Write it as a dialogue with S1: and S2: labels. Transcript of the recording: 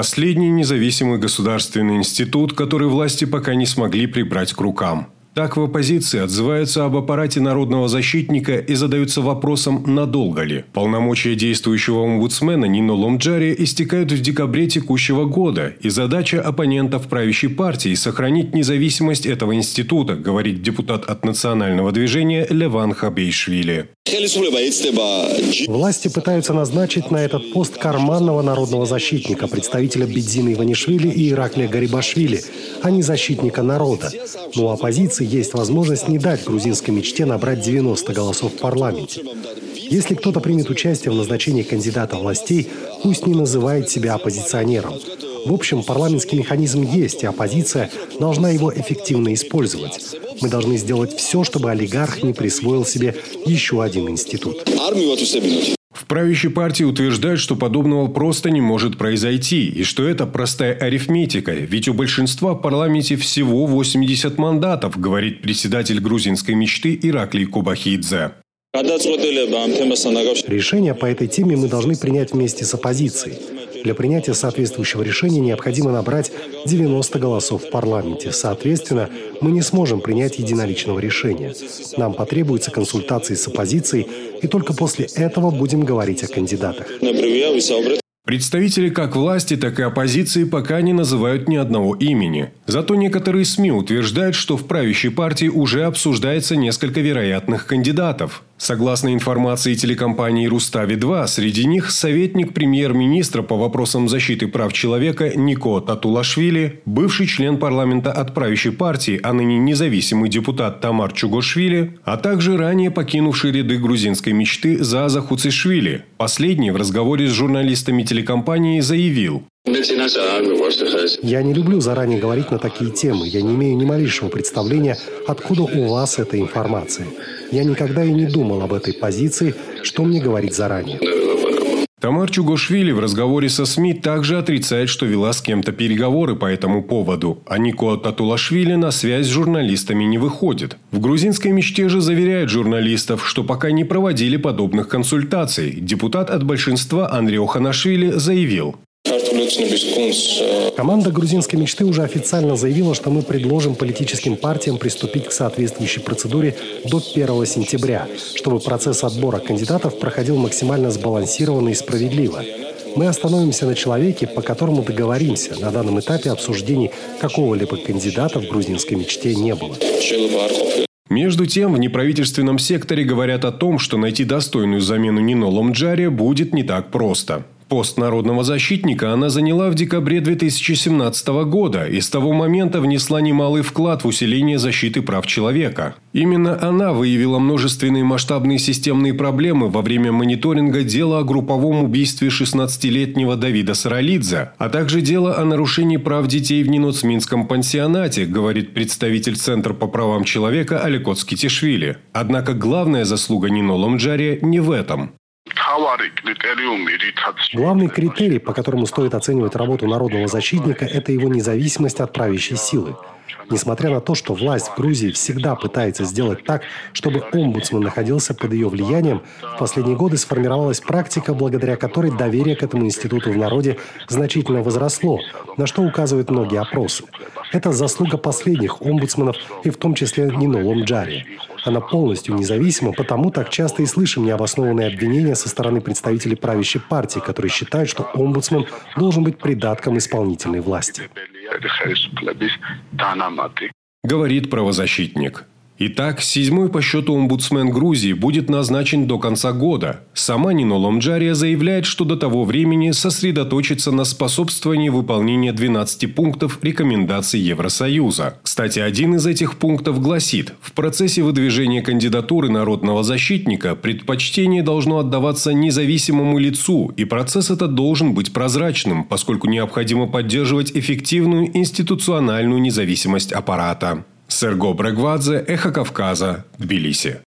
S1: Последний независимый государственный институт, который власти пока не смогли прибрать к рукам. Так в оппозиции отзываются об аппарате народного защитника и задаются вопросом, надолго ли. Полномочия действующего омбудсмена Нино Ломджари истекают в декабре текущего года, и задача оппонентов правящей партии – сохранить независимость этого института, говорит депутат от национального движения Леван Хабейшвили.
S2: Власти пытаются назначить на этот пост карманного народного защитника, представителя Бедзина Иванишвили и Ираклия Гарибашвили, а не защитника народа. Но у оппозиции есть возможность не дать грузинской мечте набрать 90 голосов в парламенте. Если кто-то примет участие в назначении кандидата властей, пусть не называет себя оппозиционером. В общем, парламентский механизм есть, и оппозиция должна его эффективно использовать. Мы должны сделать все, чтобы олигарх не присвоил себе еще один институт.
S1: В правящей партии утверждают, что подобного просто не может произойти, и что это простая арифметика, ведь у большинства в парламенте всего 80 мандатов, говорит председатель грузинской мечты Ираклий Кубахидзе.
S2: Решение по этой теме мы должны принять вместе с оппозицией. Для принятия соответствующего решения необходимо набрать 90 голосов в парламенте. Соответственно, мы не сможем принять единоличного решения. Нам потребуются консультации с оппозицией, и только после этого будем говорить о кандидатах.
S1: Представители как власти, так и оппозиции пока не называют ни одного имени. Зато некоторые СМИ утверждают, что в правящей партии уже обсуждается несколько вероятных кандидатов. Согласно информации телекомпании «Рустави-2», среди них советник премьер-министра по вопросам защиты прав человека Нико Татулашвили, бывший член парламента от правящей партии, а ныне независимый депутат Тамар Чугошвили, а также ранее покинувший ряды грузинской мечты Зааза Хуцишвили. Последний в разговоре с журналистами телекомпании заявил:
S2: «Я не люблю заранее говорить на такие темы. Я не имею ни малейшего представления, откуда у вас эта информация. Я никогда и не думал об этой позиции, что мне говорить заранее».
S1: Тамар Чугошвили в разговоре со СМИ также отрицает, что вела с кем-то переговоры по этому поводу, а Нико Татулашвили на связь с журналистами не выходит. В грузинской мечте же заверяют журналистов, что пока не проводили подобных консультаций. Депутат от большинства Андрей Оханашвили заявил:
S2: «Команда грузинской мечты уже официально заявила, что мы предложим политическим партиям приступить к соответствующей процедуре до 1 сентября, чтобы процесс отбора кандидатов проходил максимально сбалансированно и справедливо. Мы остановимся на человеке, по которому договоримся. На данном этапе обсуждений какого-либо кандидата в грузинской мечте не было».
S1: Между тем, в неправительственном секторе говорят о том, что найти достойную замену Нино Ломджари будет не так просто. Пост народного защитника она заняла в декабре 2017 года и с того момента внесла немалый вклад в усиление защиты прав человека. Именно она выявила множественные масштабные системные проблемы во время мониторинга дела о групповом убийстве 16-летнего Давида Саралидзе, а также дело о нарушении прав детей в Ниноцминском пансионате, говорит представитель Центра по правам человека Алекот Скитишвили. Однако главная заслуга Нино Ломджари не в этом.
S2: Главный критерий, по которому стоит оценивать работу народного защитника, это его независимость от правящей силы. Несмотря на то, что власть в Грузии всегда пытается сделать так, чтобы омбудсмен находился под ее влиянием, в последние годы сформировалась практика, благодаря которой доверие к этому институту в народе значительно возросло, на что указывают многие опросы. Это заслуга последних омбудсменов и в том числе Нино Ломджари. Она полностью независима, потому так часто и слышим необоснованные обвинения со стороны представителей правящей партии, которые считают, что омбудсмен должен быть придатком исполнительной власти.
S1: Говорит правозащитник. Итак, 7-й по счету омбудсмен Грузии будет назначен до конца года. Сама Нино Ломджари заявляет, что до того времени сосредоточится на способствовании выполнения 12 пунктов рекомендаций Евросоюза. Кстати, один из этих пунктов гласит: в процессе выдвижения кандидатуры народного защитника предпочтение должно отдаваться независимому лицу, и процесс этот должен быть прозрачным, поскольку необходимо поддерживать эффективную институциональную независимость аппарата. Серго Брегвадзе, Эхо Кавказа, Тбилиси.